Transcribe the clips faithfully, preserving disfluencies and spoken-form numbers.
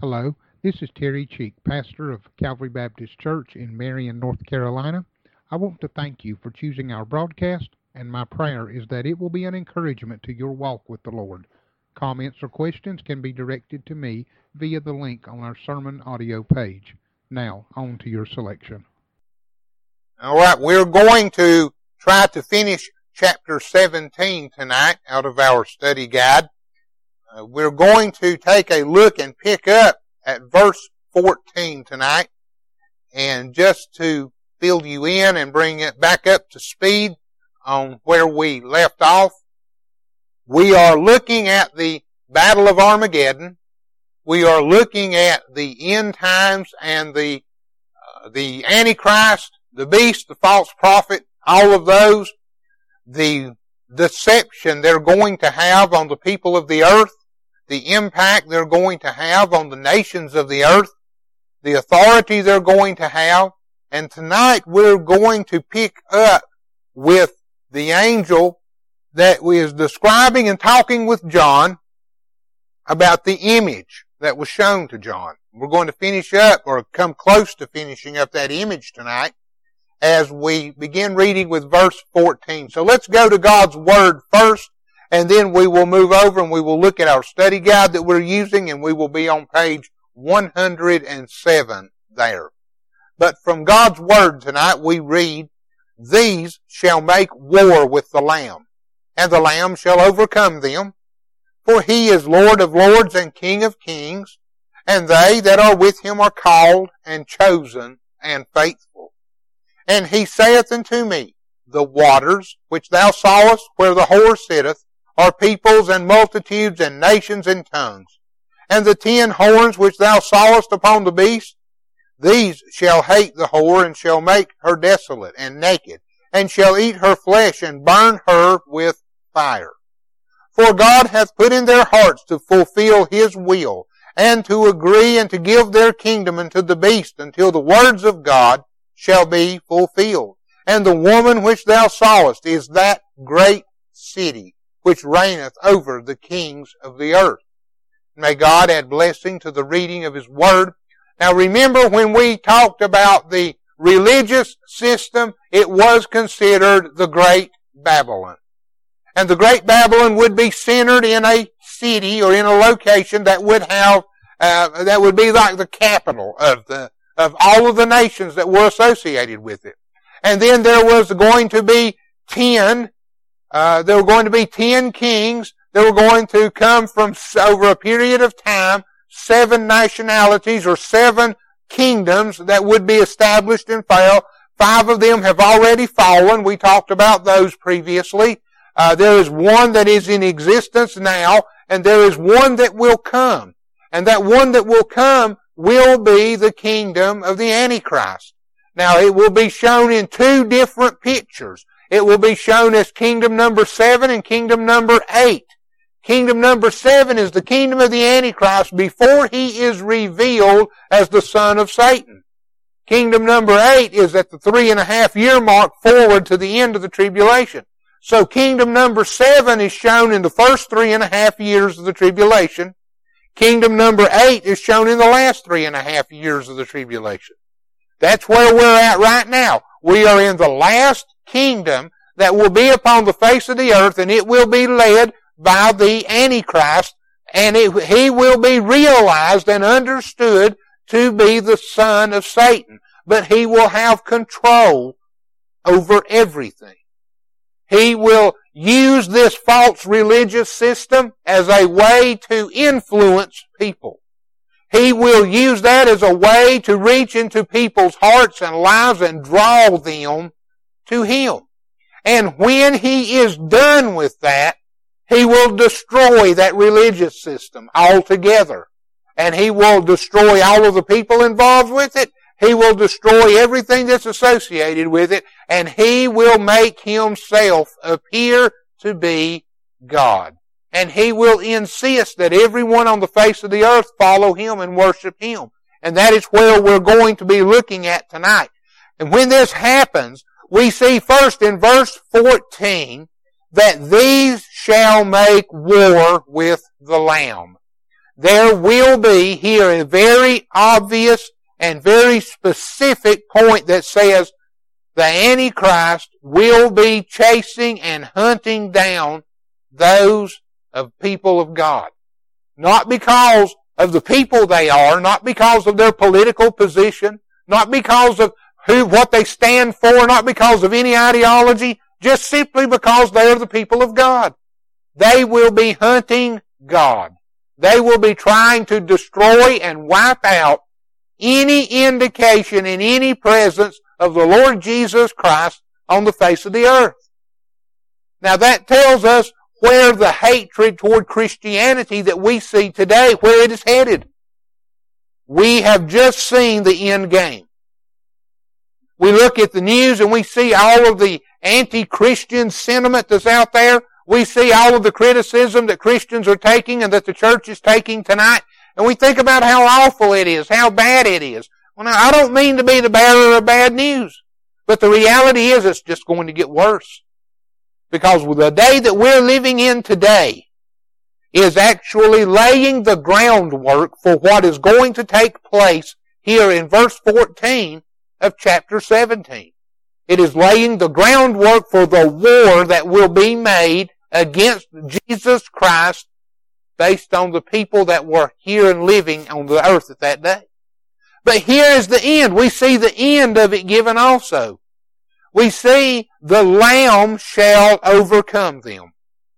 Hello, this is Terry Cheek, pastor of Calvary Baptist Church in Marion, North Carolina. I want to thank you for choosing our broadcast, and my prayer is that it will be an encouragement to your walk with the Lord. Comments or questions can be directed to me via the link on our sermon audio page. Now, on to your selection. All right, we're going to try to finish chapter seventeen tonight out of our study guide. Uh, we're going to take a look and pick up at verse fourteen tonight. And just to fill you in and bring it back up to speed on where we left off, we are looking at the Battle of Armageddon. We are looking at the end times and the uh, the Antichrist, the beast, the false prophet, all of those, the deception they're going to have on the people of the earth, the impact they're going to have on the nations of the earth, the authority they're going to have. And tonight we're going to pick up with the angel that is describing and talking with John about the image that was shown to John. We're going to finish up or come close to finishing up that image tonight as we begin reading with verse fourteen. So let's go to God's Word first, and then we will move over and we will look at our study guide that we're using, and we will be on page one hundred seven there. But from God's Word tonight we read, "These shall make war with the Lamb, and the Lamb shall overcome them. For he is Lord of lords and King of kings, and they that are with him are called and chosen and faithful. And he saith unto me, The waters which thou sawest where the whore sitteth are peoples and multitudes and nations and tongues. And the ten horns which thou sawest upon the beast, these shall hate the whore, and shall make her desolate and naked, and shall eat her flesh, and burn her with fire. For God hath put in their hearts to fulfill his will, and to agree and to give their kingdom unto the beast, until the words of God shall be fulfilled. And the woman which thou sawest is that great city, which reigneth over the kings of the earth." May God add blessing to the reading of his word. Now remember, when we talked about the religious system, it was considered the Great Babylon. And the Great Babylon would be centered in a city or in a location that would have, uh, that would be like the capital of the, of all of the nations that were associated with it. And then there was going to be ten, uh, there were going to be ten kings that were going to come from, over a period of time, seven nationalities or seven kingdoms that would be established and fell. Five of them have already fallen. We talked about those previously. Uh, there is one that is in existence now, and there is one that will come. And that one that will come will be the kingdom of the Antichrist. Now, it will be shown in two different pictures. It will be shown as kingdom number seven and kingdom number eight. Kingdom number seven is the kingdom of the Antichrist before he is revealed as the son of Satan. Kingdom number eight is at the three and a half year mark forward to the end of the tribulation. So kingdom number seven is shown in the first three and a half years of the tribulation. Kingdom number eight is shown in the last three and a half years of the tribulation. That's where we're at right now. We are in the last kingdom that will be upon the face of the earth, and it will be led by the Antichrist, and it, he will be realized and understood to be the son of Satan. But he will have control over everything. He will use this false religious system as a way to influence people. He will use that as a way to reach into people's hearts and lives and draw them to him. And when he is done with that, he will destroy that religious system altogether. And he will destroy all of the people involved with it. He will destroy everything that's associated with it. And he will make himself appear to be God. And he will insist that everyone on the face of the earth follow him and worship him. And that is where we're going to be looking at tonight. And when this happens, we see first in verse fourteen that these shall make war with the Lamb. there will be here a very obvious and very specific point that says the Antichrist will be chasing and hunting down those of people of God. Not because of the people they are, not because of their political position, not because of who, what they stand for, not because of any ideology, just simply because they are the people of God. They will be hunting God. They will be trying to destroy and wipe out any indication and any presence of the Lord Jesus Christ on the face of the earth. Now that tells us where the hatred toward Christianity that we see today, where it is headed. We have just seen the end game. We look at the news and we see all of the anti-Christian sentiment that's out there. We see all of the criticism that Christians are taking and that the church is taking tonight. And we think about how awful it is, how bad it is. Well, now, I don't mean to be the bearer of bad news. But the reality is it's just going to get worse. Because the day that we're living in today is actually laying the groundwork for what is going to take place here in verse fourteen of chapter seventeen. It is laying the groundwork for the war that will be made against Jesus Christ based on the people that were here and living on the earth at that day. But here is the end. We see the end of it given also. We see the Lamb shall overcome them.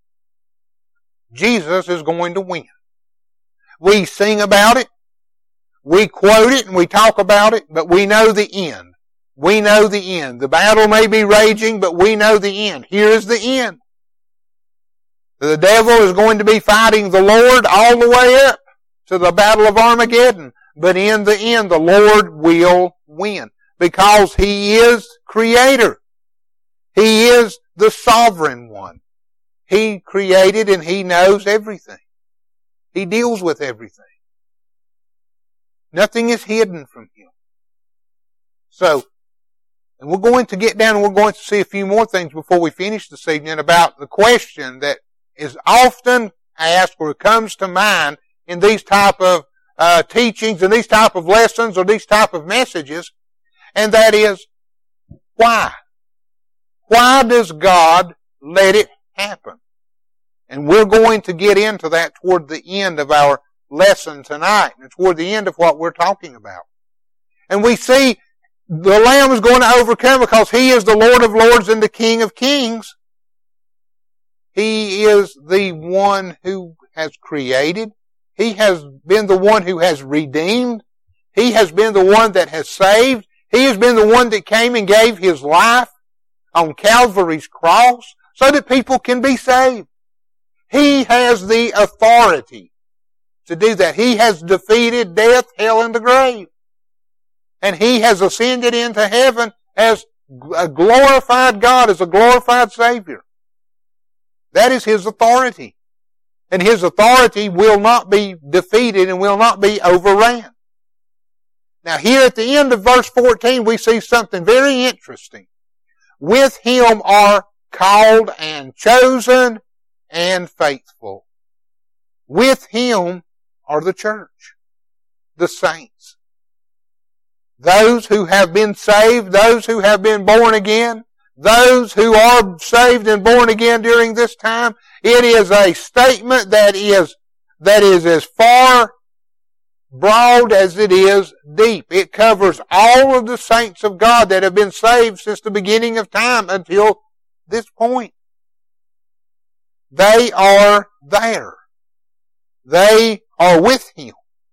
Jesus is going to win. We sing about it, we quote it, and we talk about it, but we know the end. We know the end. The battle may be raging, but we know the end. Here is the end. The devil is going to be fighting the Lord all the way up to the battle of Armageddon. But in the end, the Lord will win. Because He is Creator. He is the Sovereign One. He created and He knows everything. He deals with everything. Nothing is hidden from Him. So, and we're going to get down and we're going to see a few more things before we finish this evening about the question that is often asked or comes to mind in these type of uh, teachings and these type of lessons or these type of messages. And that is, why? Why does God let it happen? And we're going to get into that toward the end of our lesson tonight, and toward the end of what we're talking about. And we see the Lamb is going to overcome because He is the Lord of Lords and the King of Kings. He is the one who has created. He has been the one who has redeemed. He has been the one that has saved. He has been the one that came and gave His life on Calvary's cross so that people can be saved. He has the authority to do that. He has defeated death, hell, and the grave. And He has ascended into heaven as a glorified God, as a glorified Savior. That is His authority. And His authority will not be defeated and will not be overran. Now here at the end of verse fourteen, we see something very interesting. With Him are called and chosen and faithful. With Him are the church, the saints. Those who have been saved, those who have been born again, those who are saved and born again during this time. It is a statement that is, that is as far broad as it is deep. It covers all of the saints of God that have been saved since the beginning of time until this point. They are there. They are with Him.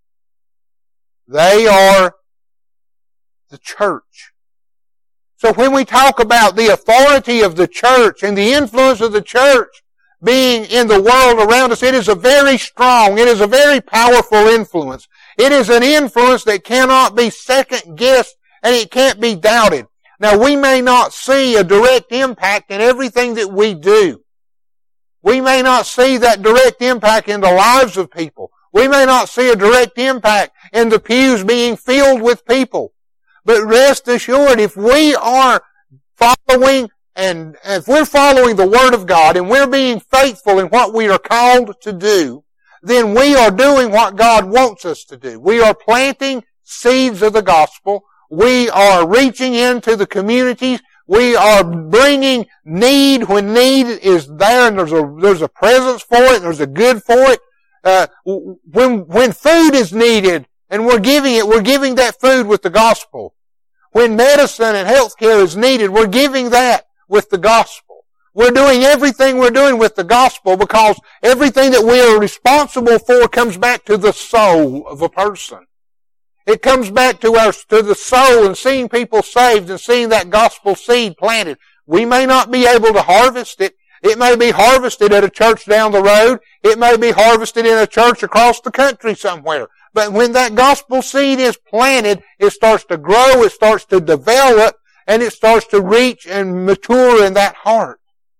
They are the church. So when we talk about the authority of the church and the influence of the church being in the world around us, it is a very strong, it is a very powerful influence. It is an influence that cannot be second guessed and it can't be doubted. Now we may not see a direct impact in everything that we do. We may not see that direct impact in the lives of people. We may not see a direct impact in the pews being filled with people. But rest assured, if we are following and if we're following the Word of God and we're being faithful in what we are called to do, then we are doing what God wants us to do. We are planting seeds of the gospel. We are reaching into the communities. We are bringing need when need is there, and there's a there's a presence for it, and there's a good for it. Uh, when when food is needed and we're giving it, we're giving that food with the gospel. When medicine and health care is needed, we're giving that with the gospel. We're doing everything we're doing with the gospel because everything that we are responsible for comes back to the soul of a person. It comes back to our, to the soul and seeing people saved and seeing that gospel seed planted. We may not be able to harvest it. It may be harvested at a church down the road. It may be harvested in a church across the country somewhere. But when that gospel seed is planted, it starts to grow, it starts to develop, and it starts to reach and mature in that heart.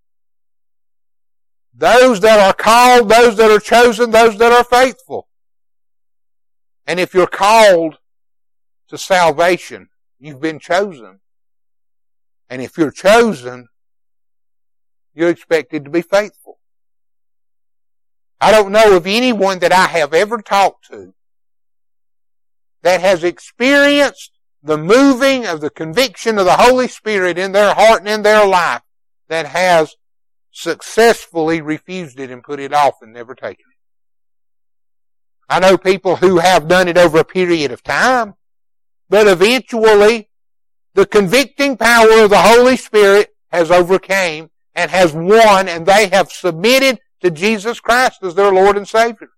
Those that are called, those that are chosen, those that are faithful. And if you're called to salvation, you've been chosen. And if you're chosen, you're expected to be faithful. I don't know of anyone that I have ever talked to that has experienced the moving of the conviction of the Holy Spirit in their heart and in their life that has successfully refused it and put it off and never taken it. I know people who have done it over a period of time, but eventually the convicting power of the Holy Spirit has overcame and has won, and they have submitted to Jesus Christ as their Lord and Savior.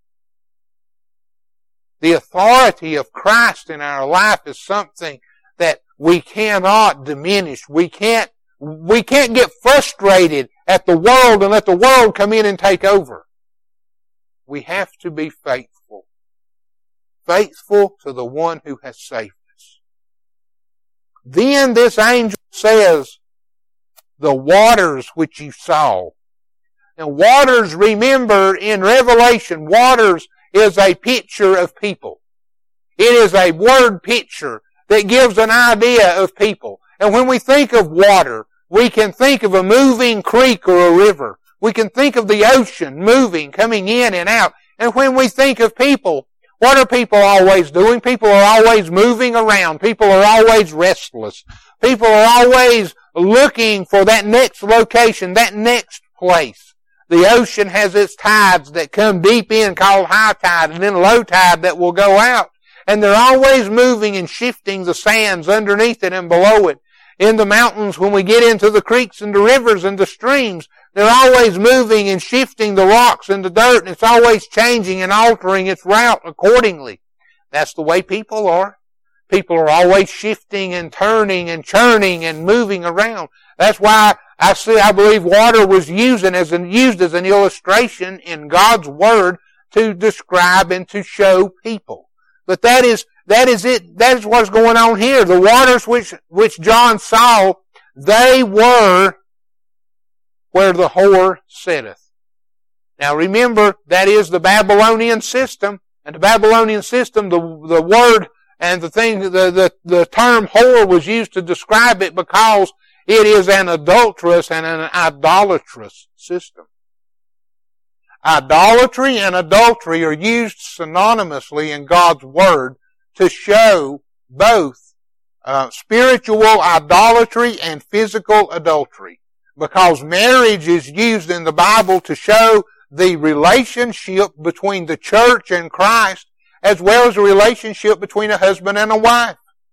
The authority of Christ in our life is something that we cannot diminish. We can't, we can't get frustrated at the world and let the world come in and take over. We have to be faithful. Faithful to the one who has saved us. Then this angel says, the waters which you saw. Now waters, remember in Revelation, waters is a picture of people. It is a word picture that gives an idea of people. And when we think of water, we can think of a moving creek or a river. We can think of the ocean moving, coming in and out. And when we think of people, what are people always doing? People are always moving around. People are always restless. People are always looking for that next location, that next place. The ocean has its tides that come deep in called high tide and then low tide that will go out. And they're always moving and shifting the sands underneath it and below it. In the mountains, when we get into the creeks and the rivers and the streams, they're always moving and shifting the rocks and the dirt, and it's always changing and altering its route accordingly. That's the way people are. People are always shifting and turning and churning and moving around. That's why I see, I believe water was using as an, used as an illustration in God's Word to describe and to show people. But that is, that is it, that is what's going on here. The waters which, which John saw, they were where the whore sitteth. Now remember, that is the Babylonian system, and the Babylonian system, the, the word and the thing, the, the, the term whore was used to describe it because it is an adulterous and an idolatrous system. Idolatry and adultery are used synonymously in God's Word to show both uh, spiritual idolatry and physical adultery. Because marriage is used in the Bible to show the relationship between the church and Christ, as well as a relationship between a husband and a wife.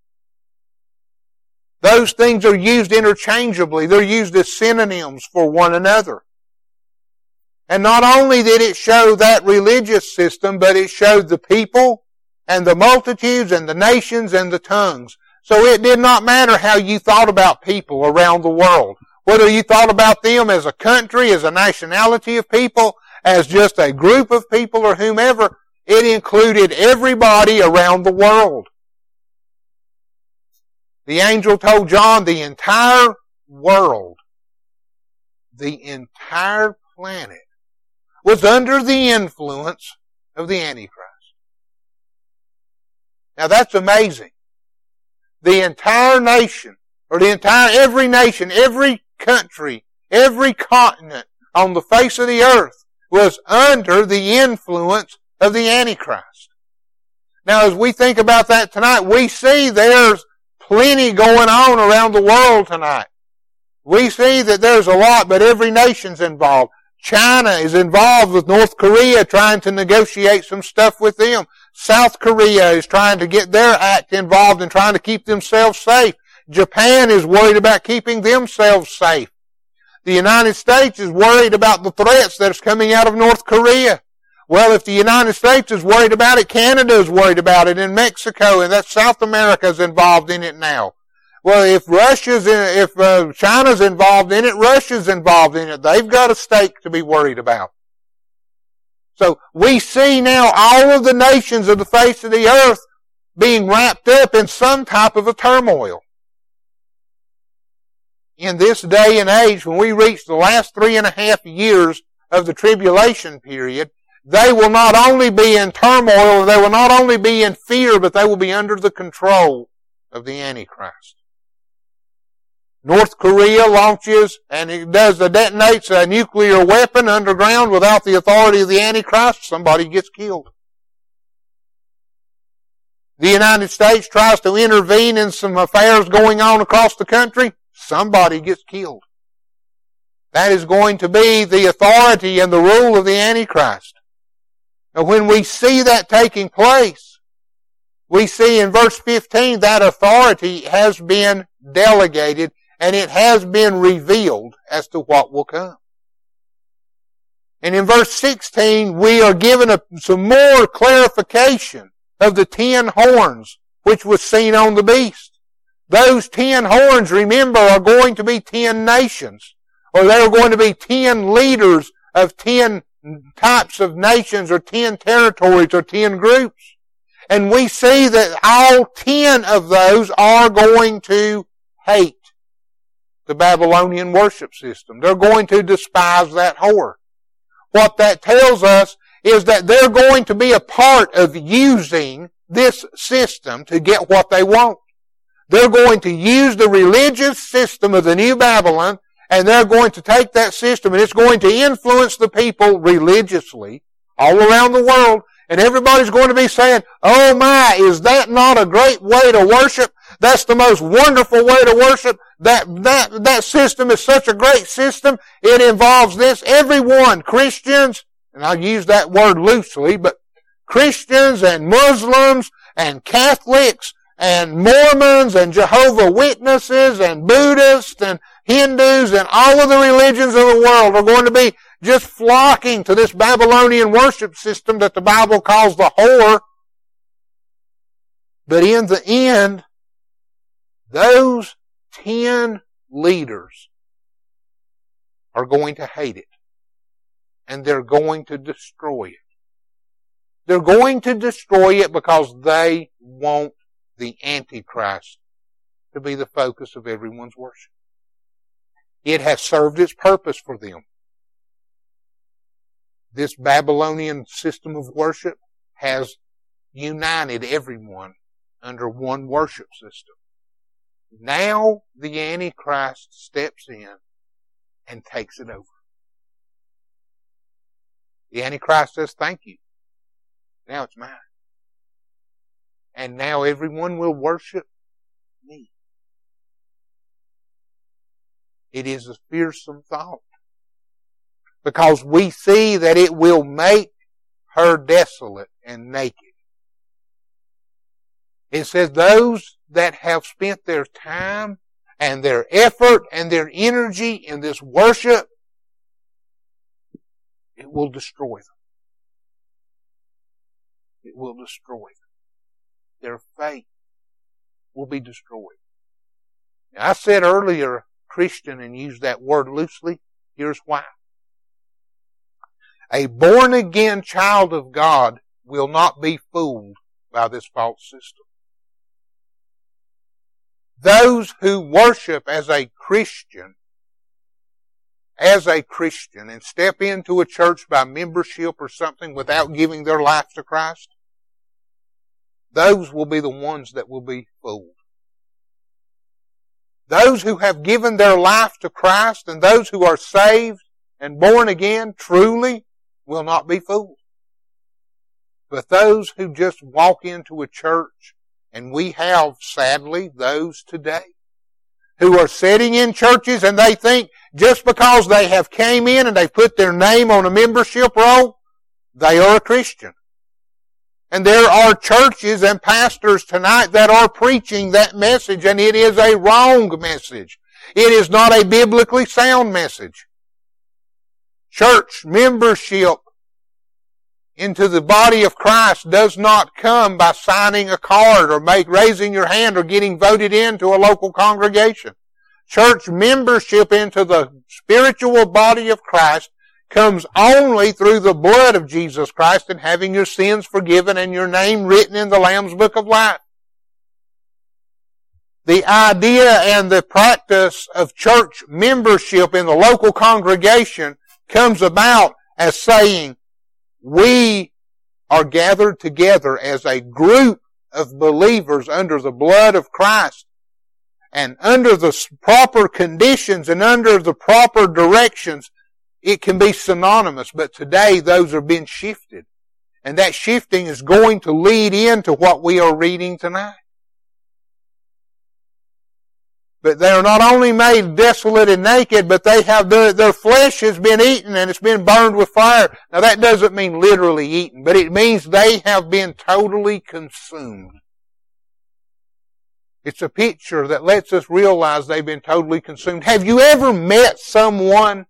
Those things are used interchangeably. They're used as synonyms for one another. And not only did it show that religious system, but it showed the people and the multitudes and the nations and the tongues. So it did not matter how you thought about people around the world. Whether you thought about them as a country, as a nationality of people, as just a group of people or whomever, it included everybody around the world. The angel told John the entire world, the entire planet, was under the influence of the Antichrist. Now that's amazing. The entire nation, or the entire, every nation, every country, every continent on the face of the earth was under the influence of the Antichrist. Now, as we think about that tonight, we see there's plenty going on around the world tonight. We see that there's a lot, but every nation's involved. China is involved with North Korea, trying to negotiate some stuff with them. South Korea is trying to get their act involved and trying to keep themselves safe. Japan is worried about keeping themselves safe. The United States is worried about the threats that's coming out of North Korea. Well, if the United States is worried about it, Canada is worried about it, and Mexico, and that South America is involved in it now. Well, if Russia's in, if uh, China's involved in it, Russia's involved in it. They've got a stake to be worried about. So we see now all of the nations of the face of the earth being wrapped up in some type of a turmoil. In this day and age, when we reach the last three and a half years of the tribulation period, they will not only be in turmoil, they will not only be in fear, but they will be under the control of the Antichrist. North Korea launches and it does the detonates a nuclear weapon underground without the authority of the Antichrist, somebody gets killed. The United States tries to intervene in some affairs going on across the country, somebody gets killed. That is going to be the authority and the rule of the Antichrist. And when we see that taking place, we see in verse fifteen that authority has been delegated and it has been revealed as to what will come. And in verse sixteen, we are given a, some more clarification of the ten horns which was seen on the beast. Those ten horns, remember, are going to be ten nations, or they are going to be ten leaders of ten types of nations, or ten territories, or ten groups. And we see that all ten of those are going to hate the Babylonian worship system. They're going to despise that whore. What that tells us is that they're going to be a part of using this system to get what they want. They're going to use the religious system of the New Babylon, and they're going to take that system and it's going to influence the people religiously all around the world. And everybody's going to be saying, oh my, is that not a great way to worship? That's the most wonderful way to worship. That, that, that system is such a great system. It involves this. Everyone, Christians, and I'll use that word loosely, but Christians and Muslims and Catholics and Mormons and Jehovah's Witnesses and Buddhists and Hindus and all of the religions of the world are going to be just flocking to this Babylonian worship system that the Bible calls the whore. But in the end, those ten leaders are going to hate it. And they're going to destroy it. They're going to destroy it because they want the Antichrist to be the focus of everyone's worship. It has served its purpose for them. This Babylonian system of worship has united everyone under one worship system. Now the Antichrist steps in and takes it over. The Antichrist says, thank you. Now it's mine. And now everyone will worship me. It is a fearsome thought. Because we see that it will make her desolate and naked. It says those that have spent their time and their effort and their energy in this worship, it will destroy them. It will destroy them. Their faith will be destroyed. Now, I said earlier Christian and used that word loosely. Here's why. A born-again child of God will not be fooled by this false system. Those who worship as a Christian, as a Christian, and step into a church by membership or something without giving their life to Christ, those will be the ones that will be fooled. Those who have given their life to Christ and those who are saved and born again truly will not be fooled. But those who just walk into a church, and we have, sadly, those today, who are sitting in churches and they think just because they have came in and they put their name on a membership roll, they are a Christian. And there are churches and pastors tonight that are preaching that message, and it is a wrong message. It is not a biblically sound message. Church membership into the body of Christ does not come by signing a card or make, raising your hand or getting voted into a local congregation. Church membership into the spiritual body of Christ comes only through the blood of Jesus Christ and having your sins forgiven and your name written in the Lamb's Book of Life. The idea and the practice of church membership in the local congregation comes about as saying, we are gathered together as a group of believers under the blood of Christ, and under the proper conditions and under the proper directions, it can be synonymous. But today those are being shifted. And that shifting is going to lead into what we are reading tonight. But they are not only made desolate and naked, but they have their, their flesh has been eaten and it's been burned with fire. Now that doesn't mean literally eaten, but it means they have been totally consumed. It's a picture that lets us realize they've been totally consumed. Have you ever met someone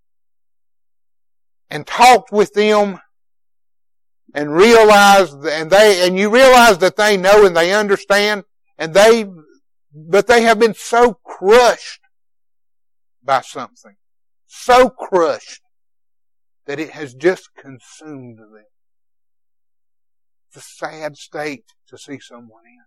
and talked with them and realized, and they, and you realize that they know and they understand, and they, but they have been so crushed by something, so crushed that it has just consumed them. It's a sad state to see someone in.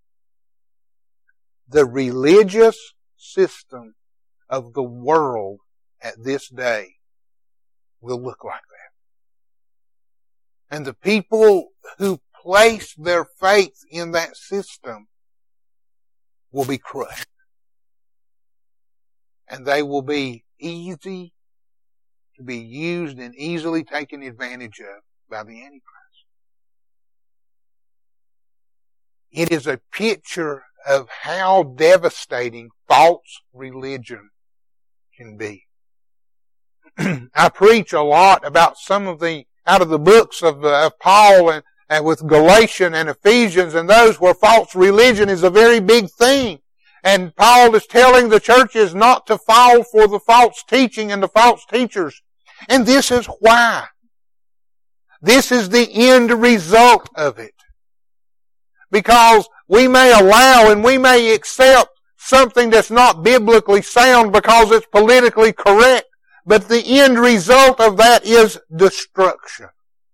The religious system of the world at this day will look like that. And the people who place their faith in that system will be crushed. And they will be easy to be used and easily taken advantage of by the Antichrist. It is a picture of how devastating false religion can be. I preach a lot about some of the, out of the books of, uh, of Paul and, and with Galatians and Ephesians and those where false religion is a very big thing. And Paul is telling the churches not to fall for the false teaching and the false teachers. And this is why. This is the end result of it. Because we may allow and we may accept something that's not biblically sound because it's politically correct, but the end result of that is destruction.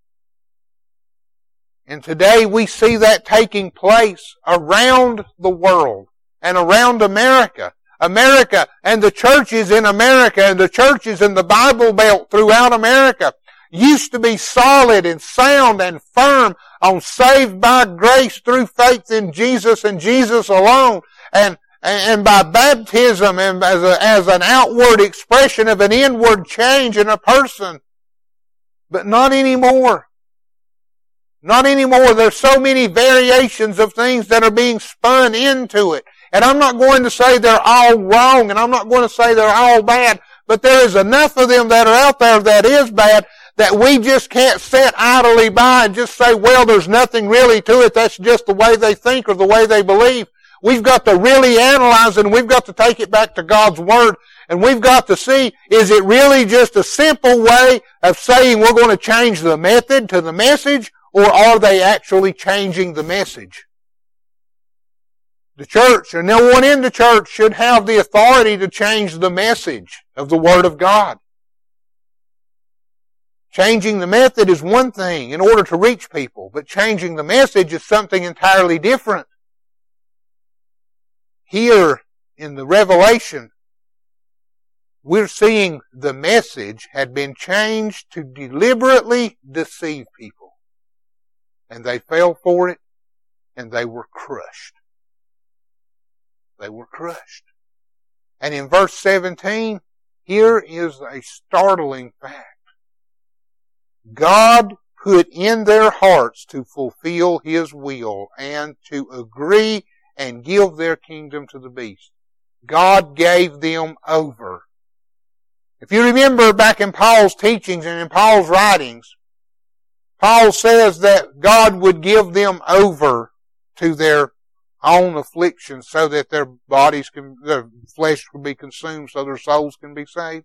And today we see that taking place around the world and around America. America and the churches in America and the churches in the Bible Belt throughout America used to be solid and sound and firm on saved by grace through faith in Jesus and Jesus alone, and and by baptism and as a, as an outward expression of an inward change in a person. But not anymore. Not anymore. There's so many variations of things that are being spun into it. And I'm not going to say they're all wrong, and I'm not going to say they're all bad, but there is enough of them that are out there that is bad that we just can't sit idly by and just say, well, there's nothing really to it. That's just the way they think or the way they believe. We've got to really analyze it, and we've got to take it back to God's Word, and we've got to see, is it really just a simple way of saying we're going to change the method to the message, or are they actually changing the message? The church, and no one in the church, should have the authority to change the message of the Word of God. Changing the method is one thing in order to reach people, but changing the message is something entirely different. Here in the Revelation, we're seeing the message had been changed to deliberately deceive people. And they fell for it, and they were crushed. They were crushed. And in verse seventeen, here is a startling fact. God put in their hearts to fulfill His will and to agree and give their kingdom to the beast. God gave them over. If you remember back in Paul's teachings and in Paul's writings, Paul says that God would give them over to their own afflictions so that their bodies can, their flesh can be consumed so their souls can be saved.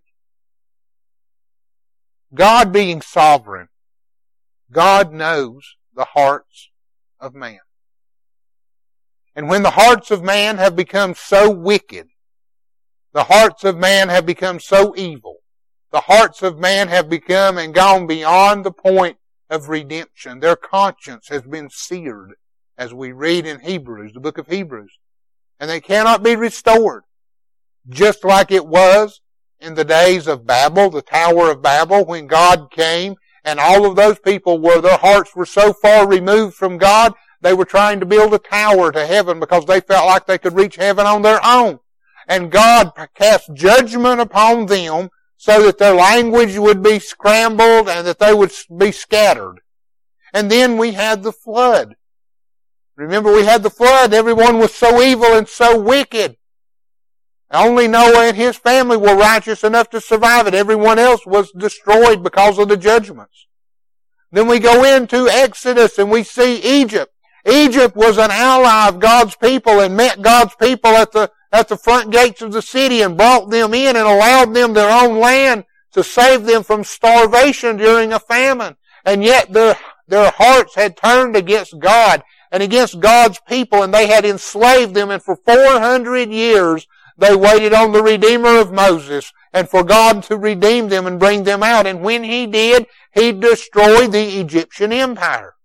God being sovereign, God knows the hearts of man. And when the hearts of man have become so wicked, the hearts of man have become so evil, the hearts of man have become and gone beyond the point of redemption. Their conscience has been seared, as we read in Hebrews, the book of Hebrews. And they cannot be restored. Just like it was in the days of Babel, the Tower of Babel, when God came and all of those people were, their hearts were so far removed from God, they were trying to build a tower to heaven because they felt like they could reach heaven on their own. And God cast judgment upon them so that their language would be scrambled and that they would be scattered. And then we had the flood. Remember, we had the flood. Everyone was so evil and so wicked. Only Noah and his family were righteous enough to survive it. Everyone else was destroyed because of the judgments. Then we go into Exodus and we see Egypt. Egypt was an ally of God's people and met God's people at the at the front gates of the city and brought them in and allowed them their own land to save them from starvation during a famine. And yet their, their hearts had turned against God and against God's people, and they had enslaved them, and for four hundred years they waited on the Redeemer of Moses and for God to redeem them and bring them out. And when He did, He destroyed the Egyptian empire.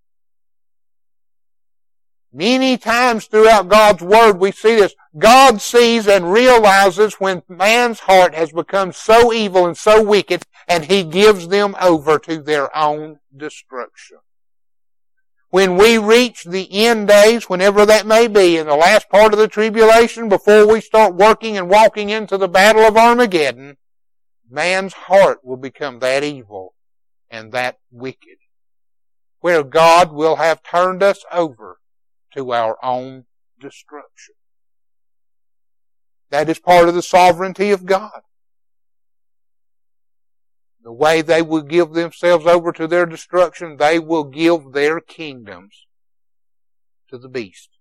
Many times throughout God's Word we see this. God sees and realizes when man's heart has become so evil and so wicked, and He gives them over to their own destruction. When we reach the end days, whenever that may be, in the last part of the tribulation, before we start working and walking into the battle of Armageddon, man's heart will become that evil and that wicked, where God will have turned us over to our own destruction. That is part of the sovereignty of God. The way they will give themselves over to their destruction, they will give their kingdoms to the beast.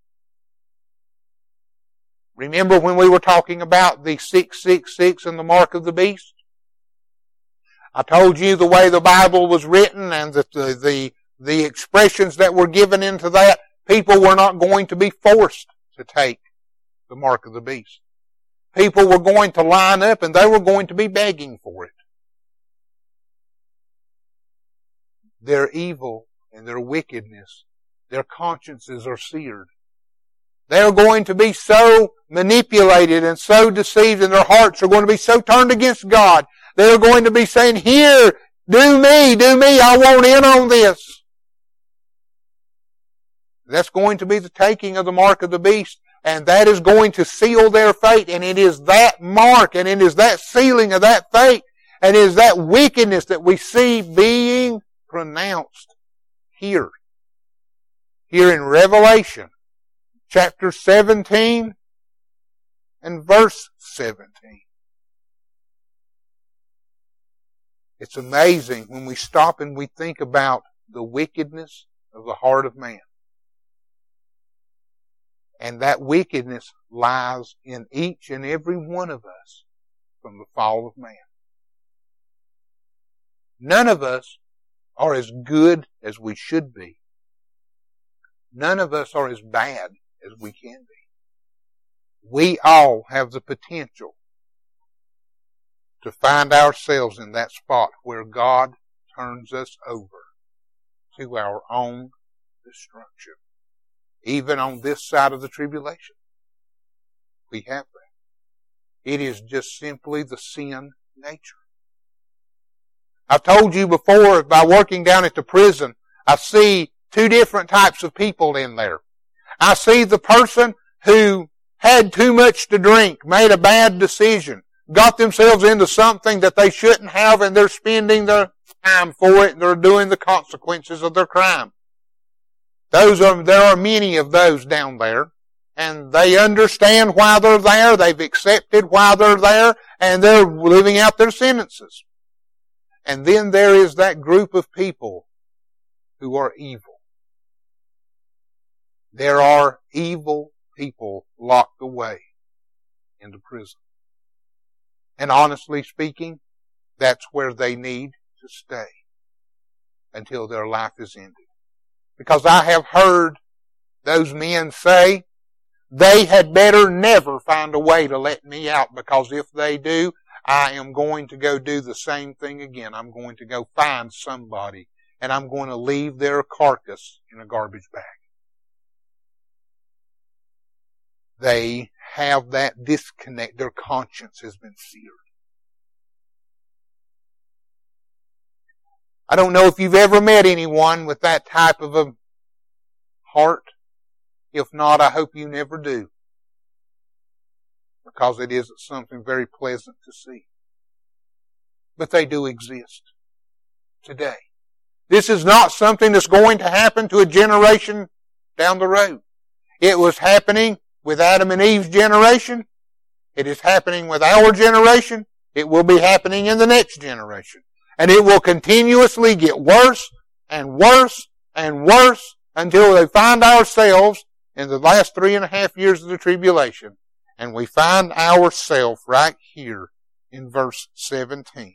Remember when we were talking about the six six six and the mark of the beast? I told you the way the Bible was written and that the, the, the expressions that were given into that, people were not going to be forced to take the mark of the beast. People were going to line up and they were going to be begging for it. Their evil and their wickedness, their consciences are seared. They're going to be so manipulated and so deceived, and their hearts are going to be so turned against God. They're going to be saying, here, do me, do me, I want in on this. That's going to be the taking of the mark of the beast, and that is going to seal their fate, and it is that mark, and it is that sealing of that fate, and it is that wickedness that we see being pronounced here. Here in Revelation, chapter seventeen and verse seventeen. It's amazing when we stop and we think about the wickedness of the heart of man. And that wickedness lies in each and every one of us from the fall of man. None of us are as good as we should be. None of us are as bad as we can be. We all have the potential to find ourselves in that spot where God turns us over to our own destruction. Even on this side of the tribulation, we have that. It is just simply the sin nature. I've told you before, by working down at the prison, I see two different types of people in there. I see the person who had too much to drink, made a bad decision, got themselves into something that they shouldn't have, and they're spending their time for it. They're doing the consequences of their crime. Those are, there are many of those down there. And they understand why they're there. They've accepted why they're there. And they're living out their sentences. And then there is that group of people who are evil. There are evil people locked away into prison. And honestly speaking, that's where they need to stay until their life is ended. Because I have heard those men say, they had better never find a way to let me out, because if they do, I am going to go do the same thing again. I'm going to go find somebody, and I'm going to leave their carcass in a garbage bag. They have that disconnect. Their conscience has been seared. I don't know if you've ever met anyone with that type of a heart. If not, I hope you never do. Because it isn't something very pleasant to see. But they do exist today. This is not something that's going to happen to a generation down the road. It was happening with Adam and Eve's generation. It is happening with our generation. It will be happening in the next generation. And it will continuously get worse and worse and worse until they find ourselves in the last three and a half years of the tribulation. And we find ourselves right here in verse seventeen.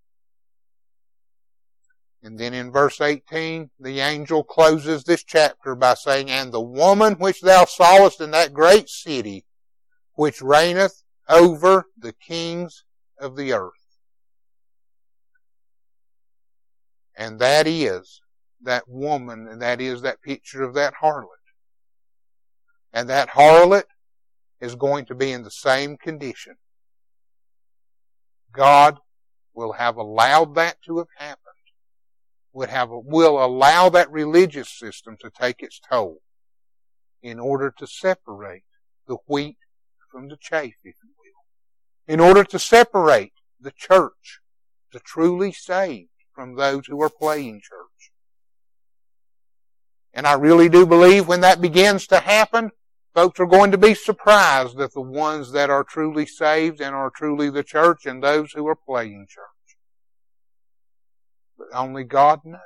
And then in verse eighteen, the angel closes this chapter by saying, and the woman which thou sawest in that great city, which reigneth over the kings of the earth. And that is that woman, and that is that picture of that harlot. And that harlot is going to be in the same condition. God will have allowed that to have happened. Would have, will allow that religious system to take its toll in order to separate the wheat from the chaff, if you will. In order to separate the church, the truly saved, from those who are playing church. And I really do believe when that begins to happen, folks are going to be surprised at the ones that are truly saved and are truly the church and those who are playing church. But only God knows.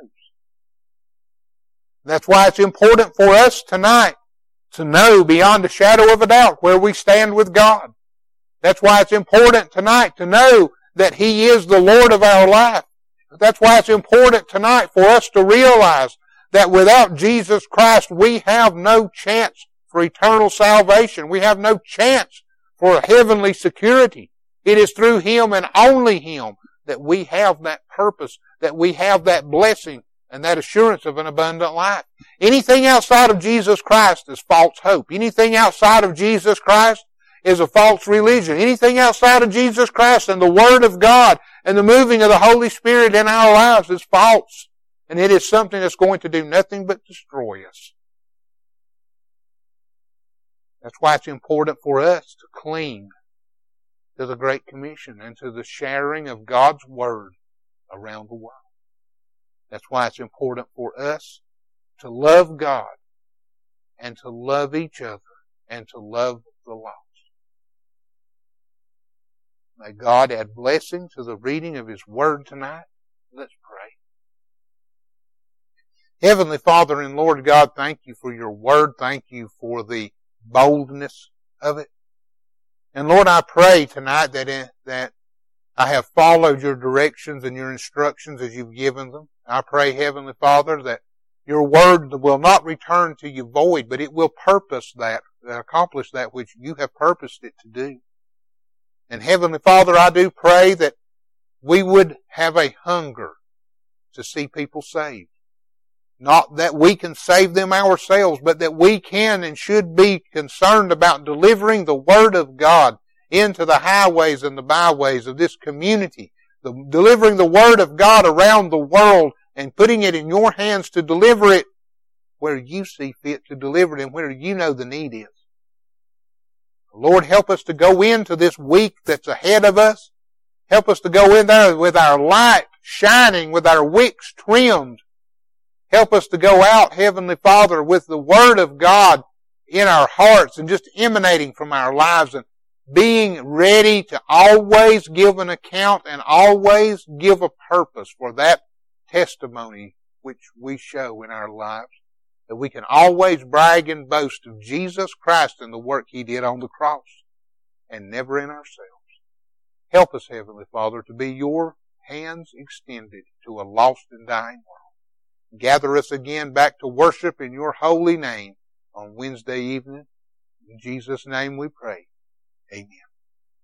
That's why it's important for us tonight to know beyond a shadow of a doubt where we stand with God. That's why it's important tonight to know that He is the Lord of our life. That's why it's important tonight for us to realize that without Jesus Christ, we have no chance for eternal salvation. We have no chance for heavenly security. It is through Him and only Him that we have that purpose, that we have that blessing and that assurance of an abundant life. Anything outside of Jesus Christ is false hope. Anything outside of Jesus Christ is a false religion. Anything outside of Jesus Christ and the Word of God and the moving of the Holy Spirit in our lives is false. And it is something that's going to do nothing but destroy us. That's why it's important for us to cling to the Great Commission and to the sharing of God's Word around the world. That's why it's important for us to love God and to love each other and to love the lost. May God add blessing to the reading of His Word tonight. Let's pray. Heavenly Father and Lord God, thank You for Your Word. Thank You for the boldness of it. And Lord, I pray tonight that, in, that I have followed Your directions and Your instructions as You've given them. I pray, Heavenly Father, that Your Word will not return to You void, but it will purpose that, accomplish that which You have purposed it to do. And Heavenly Father, I do pray that we would have a hunger to see people saved. Not that we can save them ourselves, but that we can and should be concerned about delivering the Word of God into the highways and the byways of this community. The, delivering the Word of God around the world and putting it in Your hands to deliver it where You see fit to deliver it and where You know the need is. Lord, help us to go into this week that's ahead of us. Help us to go in there with our light shining, with our wicks trimmed. Help us to go out, Heavenly Father, with the Word of God in our hearts and just emanating from our lives, and being ready to always give an account and always give a purpose for that testimony which we show in our lives. That we can always brag and boast of Jesus Christ and the work He did on the cross, and never in ourselves. Help us, Heavenly Father, to be your hands extended to a lost and dying world. Gather us again back to worship in your holy name on Wednesday evening. In Jesus' name we pray. Amen.